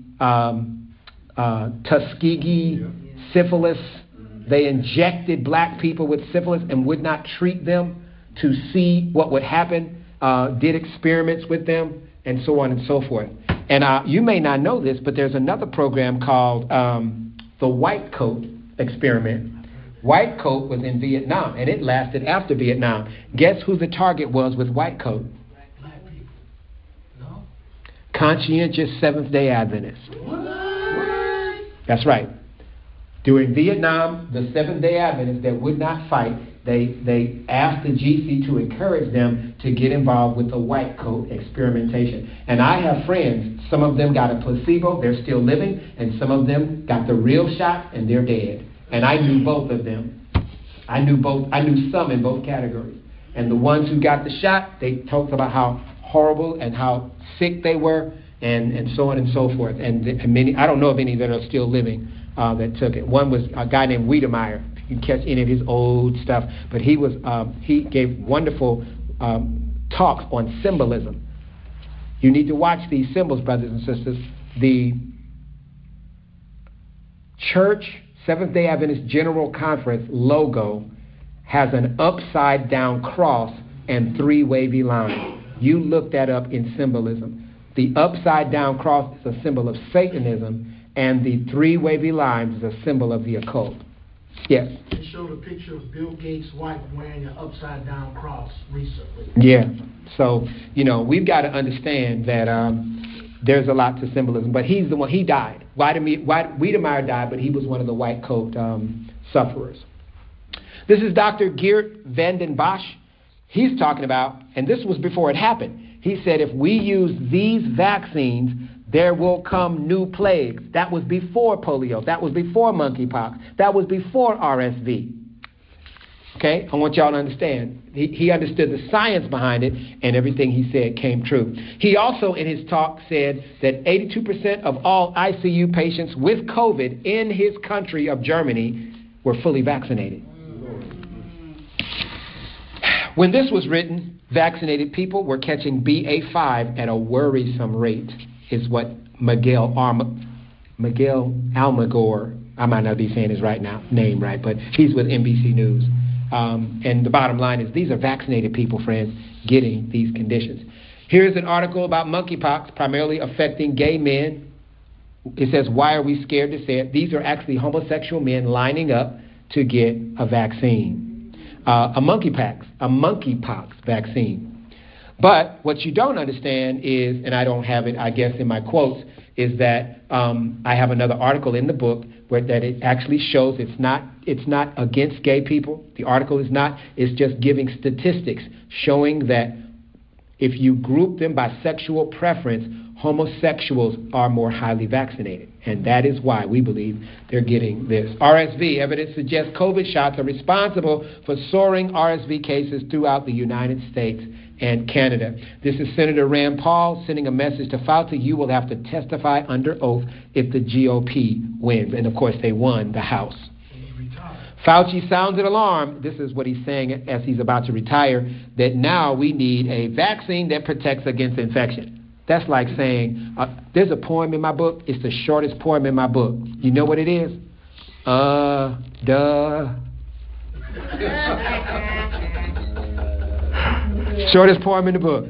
Tuskegee syphilis, they injected black people with syphilis and would not treat them to see what would happen. did experiments with them, and so on and so forth. And you may not know this, but there's another program called the White Coat Experiment. White Coat was in Vietnam, and it lasted after Vietnam. Guess who the target was with White Coat? Black people. No? Conscientious Seventh-day Adventists. What? That's right. During Vietnam, the Seventh-day Adventists that would not fight, they asked the GC to encourage them to get involved with the White Coat experimentation. And I have friends, some of them got a placebo, they're still living, and some of them got the real shot and they're dead. And I knew both of them. I knew some in both categories. And the ones who got the shot, they talked about how horrible and how sick they were, and so on and so forth. And many, I don't know of any that are still living that took it. One was a guy named Wiedemeyer. You can catch any of his old stuff, but he gave wonderful talks on symbolism. You need to watch these symbols, brothers and sisters. The Church Seventh-day Adventist General Conference logo has an upside-down cross and 3 wavy lines. You look that up in symbolism. The upside-down cross is a symbol of Satanism, and the 3 wavy lines is a symbol of the occult. Yes? They showed a picture of Bill Gates' wife wearing an upside-down cross recently. Yeah. So, we've got to understand that there's a lot to symbolism. But he's the one, he died. Wiedemeyer died, but he was one of the White Coat sufferers. This is Dr. Geert Vanden Bosch. He's talking about, and this was before it happened, he said if we use these vaccines, there will come new plagues. That was before polio. That was before monkeypox. That was before RSV. Okay? I want y'all to understand. He understood the science behind it, and everything he said came true. He also, in his talk, said that 82% of all ICU patients with COVID in his country of Germany were fully vaccinated. When this was written, vaccinated people were catching BA5 at a worrisome rate, is what Miguel Almaguer, I might not be saying his name right, but he's with NBC News. And the bottom line is these are vaccinated people, friends, getting these conditions. Here's an article about monkeypox primarily affecting gay men. It says, why are we scared to say it? These are actually homosexual men lining up to get a vaccine. A monkeypox vaccine. But what you don't understand is, and I don't have it, I guess, in my quotes, is that I have another article in the book that it actually shows it's not against gay people. The article is not. It's just giving statistics showing that if you group them by sexual preference, homosexuals are more highly vaccinated. And that is why we believe they're getting this. RSV, evidence suggests COVID shots are responsible for soaring RSV cases throughout the United States and Canada. This is Senator Rand Paul sending a message to Fauci. You will have to testify under oath if the GOP wins. And, of course, they won the House. Fauci sounded alarm. This is what he's saying as he's about to retire, that now we need a vaccine that protects against infection. That's like saying, there's a poem in my book. It's the shortest poem in my book. You know what it is? Shortest poem in the book.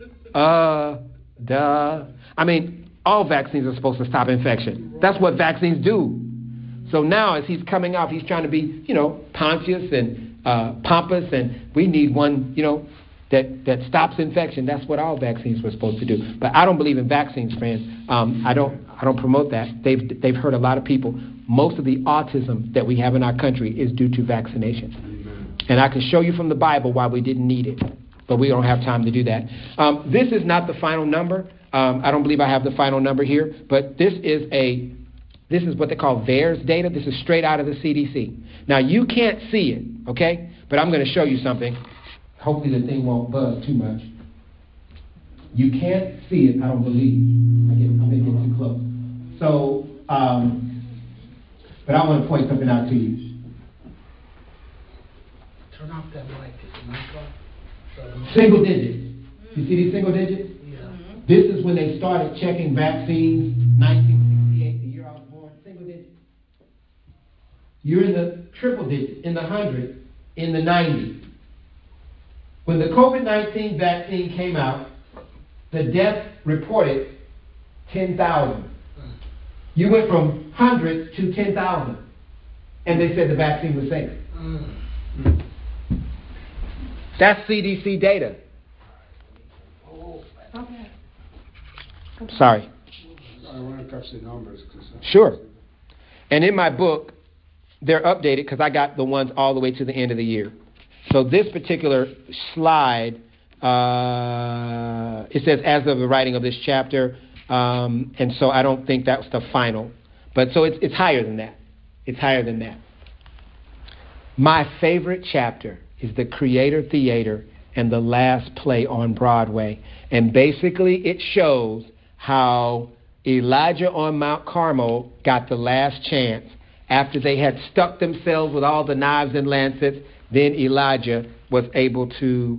I mean, all vaccines are supposed to stop infection. That's what vaccines do. So now as he's coming out, he's trying to be, Pontius and pompous, and we need one, that stops infection. That's what all vaccines were supposed to do. But I don't believe in vaccines, friends. I don't promote that. They've hurt a lot of people. Most of the autism that we have in our country is due to vaccinations. And I can show you from the Bible why we didn't need it. But we don't have time to do that. This is not the final number. I don't believe I have the final number here. But this is what they call VAERS data. This is straight out of the CDC. Now, you can't see it, okay? But I'm going to show you something. Hopefully the thing won't buzz too much. You can't see it, I don't believe. I'm going to get too close. So, but I want to point something out to you. Turn off that mic. Is the mic off? Single digits. You see these single digits? Yeah. This is when they started checking vaccines, 1968, the year I was born, single digits. You're in the triple digits, in the hundreds, in the 90s. When the COVID-19 vaccine came out, the death reported 10,000. You went from hundreds to 10,000. And they said the vaccine was safe. That's CDC data. Sorry. I want to touch the numbers. Sure. And in my book, they're updated because I got the ones all the way to the end of the year. So this particular slide, it says as of the writing of this chapter, and so I don't think that's the final. But so it's higher than that. It's higher than that. My favorite chapter is the Creator Theater and the last play on Broadway. And basically it shows how Elijah on Mount Carmel got the last chance. After they had stuck themselves with all the knives and lancets, then Elijah was able to,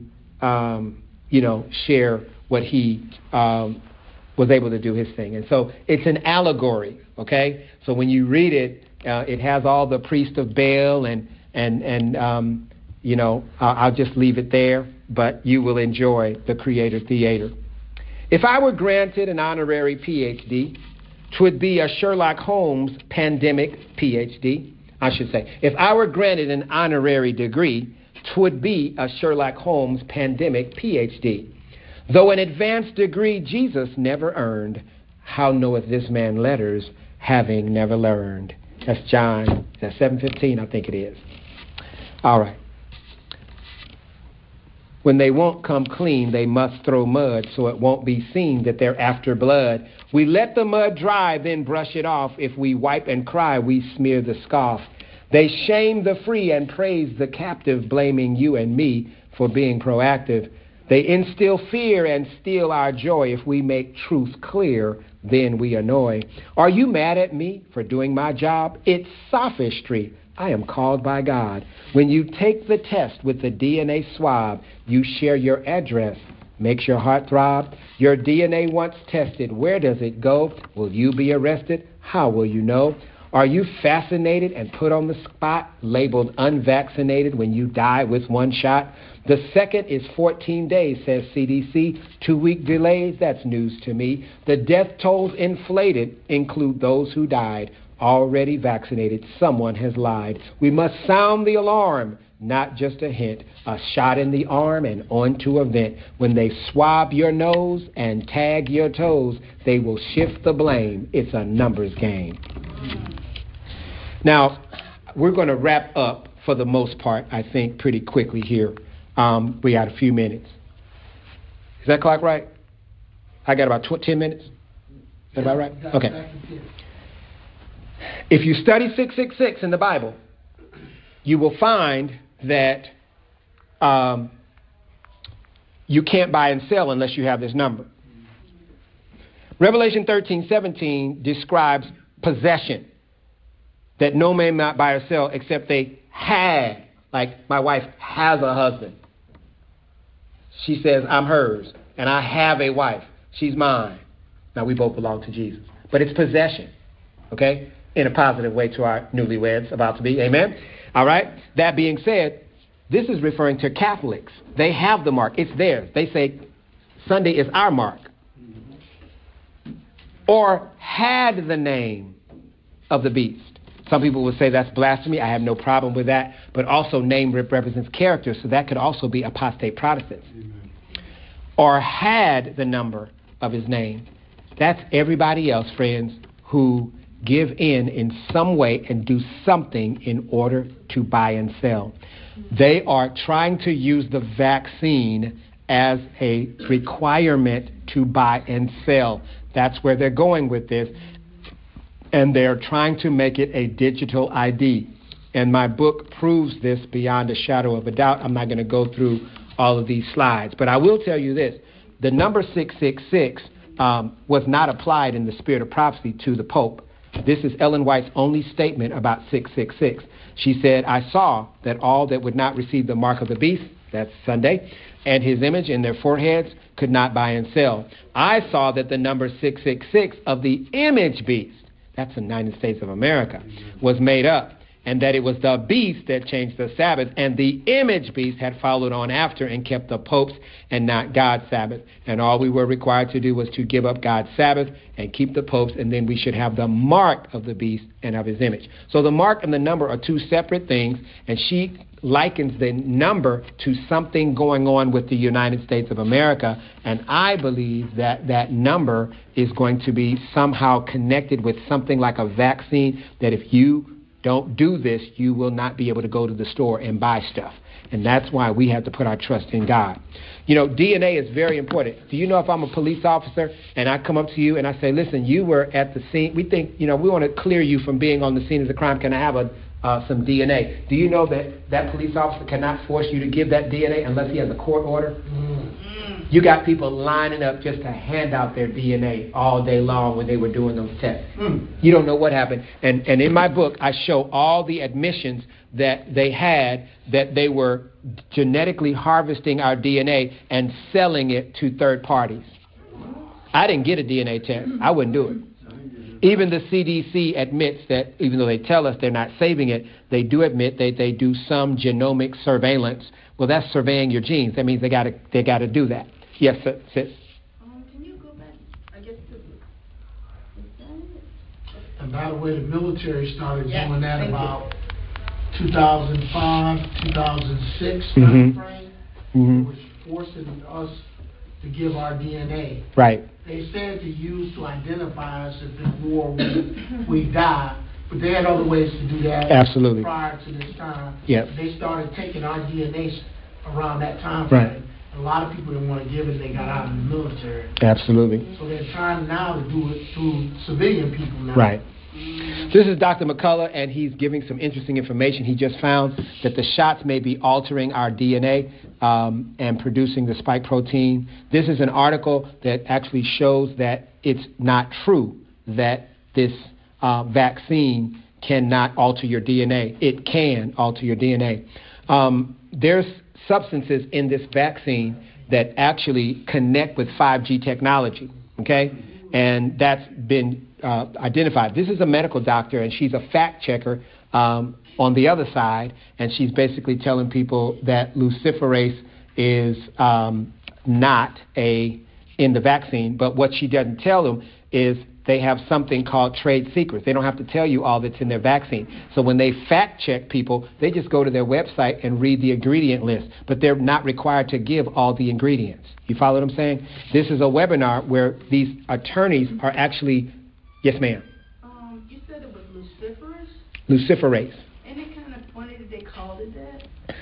share what he was able to do his thing. And so it's an allegory, okay? So when you read it, it has all the priest of Baal and I'll just leave it there, but you will enjoy the Creator Theater. If I were granted an honorary PhD, 'twould be a Sherlock Holmes pandemic PhD. I should say, if I were granted an honorary degree, 'twould be a Sherlock Holmes pandemic PhD. Though an advanced degree Jesus never earned, how knoweth this man letters, having never learned? That's John, that's 7:15, I think it is. All right. When they won't come clean, they must throw mud so it won't be seen that they're after blood. We let the mud dry, then brush it off. If we wipe and cry, we smear the scoff. They shame the free and praise the captive, blaming you and me for being proactive. They instill fear and steal our joy. If we make truth clear, then we annoy. Are you mad at me for doing my job? It's sophistry. I am called by God. When you take the test with the DNA swab, you share your address. Makes your heart throb. Your DNA once tested, where does it go? Will you be arrested? How will you know? Are you fascinated and put on the spot, labeled unvaccinated when you die with one shot? The second is 14 days, says CDC. 2-week delays, that's news to me. The death tolls inflated include those who died. Already vaccinated, someone has lied. We must sound the alarm, not just a hint. A shot in the arm and onto a vent. When they swab your nose and tag your toes, they will shift the blame. It's a numbers game. Now, we're going to wrap up for the most part, I think, pretty quickly here. We got a few minutes. Is that clock right? I got about 10 minutes? Is that about right? Okay. If you study 666 in the Bible, you will find that you can't buy and sell unless you have this number. Revelation 13:17 describes possession, that no man might buy or sell except they had. Like my wife has a husband. She says, I'm hers, and I have a wife. She's mine. Now, we both belong to Jesus. But it's possession, okay, in a positive way to our newlyweds about to be. Amen? All right? That being said, this is referring to Catholics. They have the mark. It's theirs. They say Sunday is our mark. Or had the name of the beast. Some people would say that's blasphemy. I have no problem with that. But also name represents character, so that could also be apostate Protestants. Amen. Or had the number of his name. That's everybody else, friends, who give in some way and do something in order to buy and sell. They are trying to use the vaccine as a requirement to buy and sell. That's where they're going with this. And they're trying to make it a digital ID. And my book proves this beyond a shadow of a doubt. I'm not going to go through all of these slides. But I will tell you this. The number 666 was not applied in the spirit of prophecy to the Pope. This is Ellen White's only statement about 666. She said, I saw that all that would not receive the mark of the beast, that's Sunday, and his image in their foreheads could not buy and sell. I saw that the number 666 of the image beast, that's the United States of America, was made up. and that it was the beast that changed the Sabbath, and the image beast had followed on after and kept the Pope's and not God's Sabbath. And all we were required to do was to give up God's Sabbath and keep the Pope's, and then we should have the mark of the beast and of his image. So the mark and the number are two separate things, and she likens the number to something going on with the United States of America, and I believe that that number is going to be somehow connected with something like a vaccine, that if you don't do this, you will not be able to go to the store and buy stuff. And that's why we have to put our trust in God. You know, DNA is very important. Do you know if I'm a police officer and I come up to you and I say, listen, you were at the scene, we think, we want to clear you from being on the scene of the crime. Can I have some DNA? Do you know that that police officer cannot force you to give that DNA unless he has a court order? You got people lining up just to hand out their DNA all day long when they were doing those tests. You don't know what happened. And in my book, I show all the admissions that they had, that they were genetically harvesting our DNA and selling it to third parties. I didn't get a DNA test. I wouldn't do it. Even the CDC admits that, even though they tell us they're not saving it, they do admit that they do some genomic surveillance. Well, that's surveying your genes. That means they got to do that. Yes, sis. Can you go back? I guess and by the way, the military started doing that about 2005, 2006 time frame. It was forcing us to give our DNA. Right. They said to use to identify us if in war we die, but they had other ways to do that. Absolutely. Prior to this time. Yep. They started taking our DNA around that time frame. Right. A lot of people didn't want to give it. They got out of the military. Absolutely. So they're trying now to do it through civilian people now. Right. This is Dr. McCullough, and he's giving some interesting information. He just found that the shots may be altering our DNA and producing the spike protein. This is an article that actually shows that it's not true that this vaccine cannot alter your DNA. It can alter your DNA. There's substances in this vaccine that actually connect with 5G technology, okay? And that's been identified. This is a medical doctor, and she's a fact checker on the other side, and she's basically telling people that luciferase is not in the vaccine, but what she doesn't tell them is they have something called trade secrets. They don't have to tell you all that's in their vaccine. So when they fact check people, they just go to their website and read the ingredient list, but they're not required to give all the ingredients. You follow what I'm saying? This is a webinar where these attorneys are actually, yes ma'am? You said it was luciferase? Luciferase. Isn't it kind of funny that they called it that?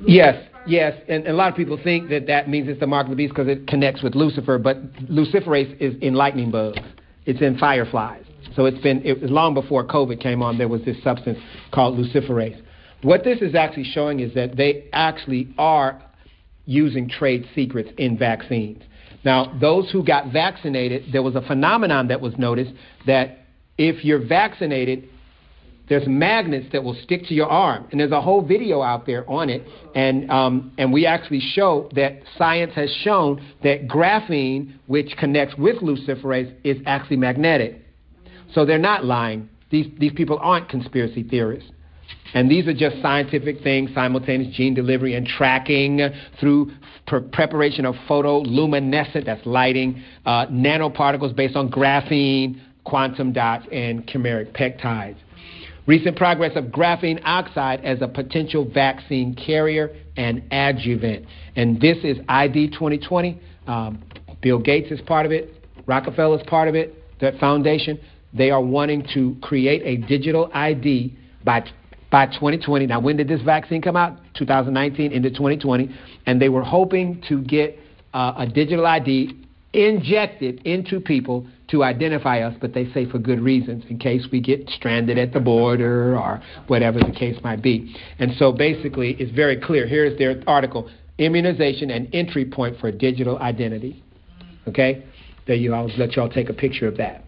Yes, and a lot of people think that means it's the mark of the beast because it connects with Lucifer, but luciferase is in lightning bugs. It's in fireflies. So it was long before COVID came on, there was this substance called luciferase. What this is actually showing is that they actually are using trade secrets in vaccines. Now, those who got vaccinated, there was a phenomenon that was noticed that if you're vaccinated, there's magnets that will stick to your arm. And there's a whole video out there on it. And we actually show that science has shown that graphene, which connects with luciferase, is actually magnetic. So they're not lying. These people aren't conspiracy theorists. And these are just scientific things, simultaneous gene delivery and tracking through preparation of photoluminescent, that's lighting, nanoparticles based on graphene, quantum dots, and chimeric peptides. Recent progress of graphene oxide as a potential vaccine carrier and adjuvant. And this is ID 2020. Bill Gates is part of it. Rockefeller is part of it, that foundation. They are wanting to create a digital ID by 2020. Now, when did this vaccine come out? 2019 into 2020. And they were hoping to get a digital ID injected into people to identify us, but they say for good reasons, in case we get stranded at the border or whatever the case might be. And so basically, it's very clear. Here's their article, Immunization and Entry Point for Digital Identity. Okay? There you are. I'll let you all take a picture of that.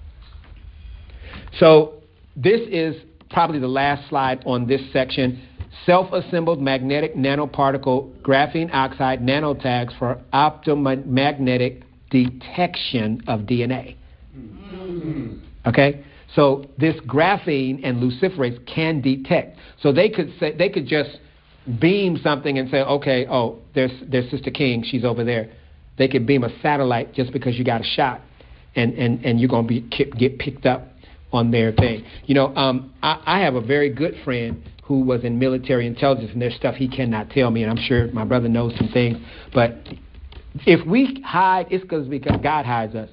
So this is probably the last slide on this section. Self-assembled magnetic nanoparticle graphene oxide nanotags for optomagnetic detection of DNA. Okay? So this graphene and luciferase can detect. So they could just beam something and say, okay, oh, there's Sister King, she's over there. They could beam a satellite just because you got a shot, and you're going to get picked up on their thing. I have a very good friend who was in military intelligence, and there's stuff he cannot tell me, and I'm sure my brother knows some things. But if we hide, it's because God hides us.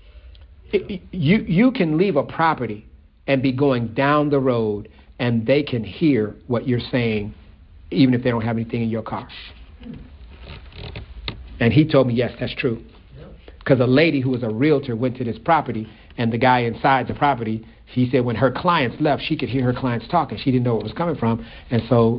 You can leave a property and be going down the road, and they can hear what you're saying, even if they don't have anything in your car. And he told me, yes, that's true. Because a lady who was a realtor went to this property, and the guy inside the property, she said when her clients left, she could hear her clients talking. She didn't know where it was coming from. And so,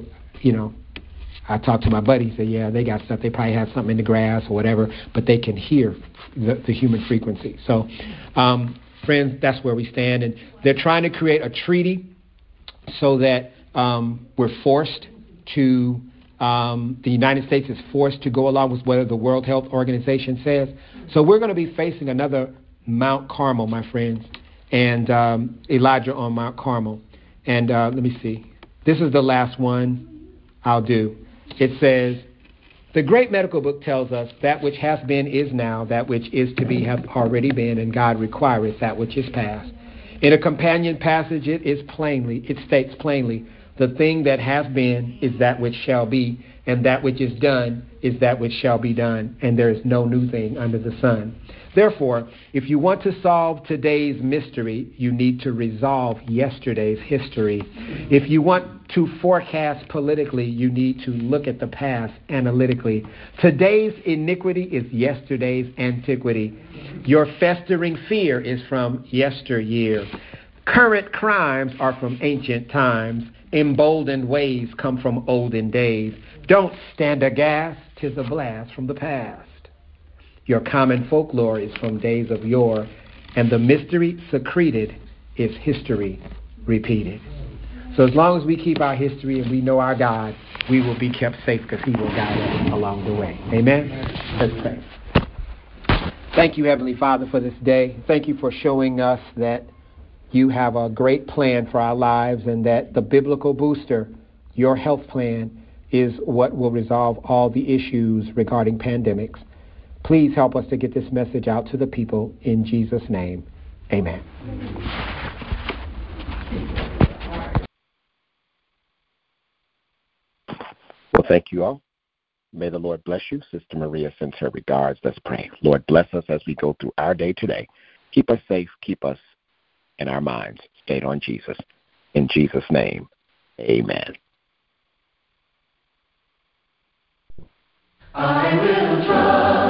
I talked to my buddy. He said, yeah, they got stuff. They probably have something in the grass or whatever, but they can hear the human frequency. So, friends, that's where we stand. And they're trying to create a treaty so that we're forced to, the United States is forced to go along with what the World Health Organization says. So we're going to be facing another Mount Carmel, my friends, and Elijah on Mount Carmel. And let me see. This is the last one I'll do. It says, the great medical book tells us that which has been is now, that which is to be hath already been, and God requireth that which is past. In a companion passage, it states plainly, the thing that has been is that which shall be, and that which is done is that which shall be done, and there is no new thing under the sun. Therefore, if you want to solve today's mystery, you need to resolve yesterday's history. If you want to forecast politically, you need to look at the past analytically. Today's iniquity is yesterday's antiquity. Your festering fear is from yesteryear. Current crimes are from ancient times. Emboldened ways come from olden days. Don't stand aghast, 'tis a blast from the past. Your common folklore is from days of yore, and the mystery secreted is history repeated. So as long as we keep our history and we know our God, we will be kept safe because he will guide us along the way. Amen? Let's pray. Thank you, Heavenly Father, for this day. Thank you for showing us that you have a great plan for our lives, and that the biblical booster, your health plan, is what will resolve all the issues regarding pandemics. Please help us to get this message out to the people in Jesus' name. Amen. Well, thank you all. May the Lord bless you. Sister Maria sends her regards. Let's pray. Lord, bless us as we go through our day today. Keep us safe. Keep us in our minds stayed on Jesus. In Jesus' name, amen. I will trust.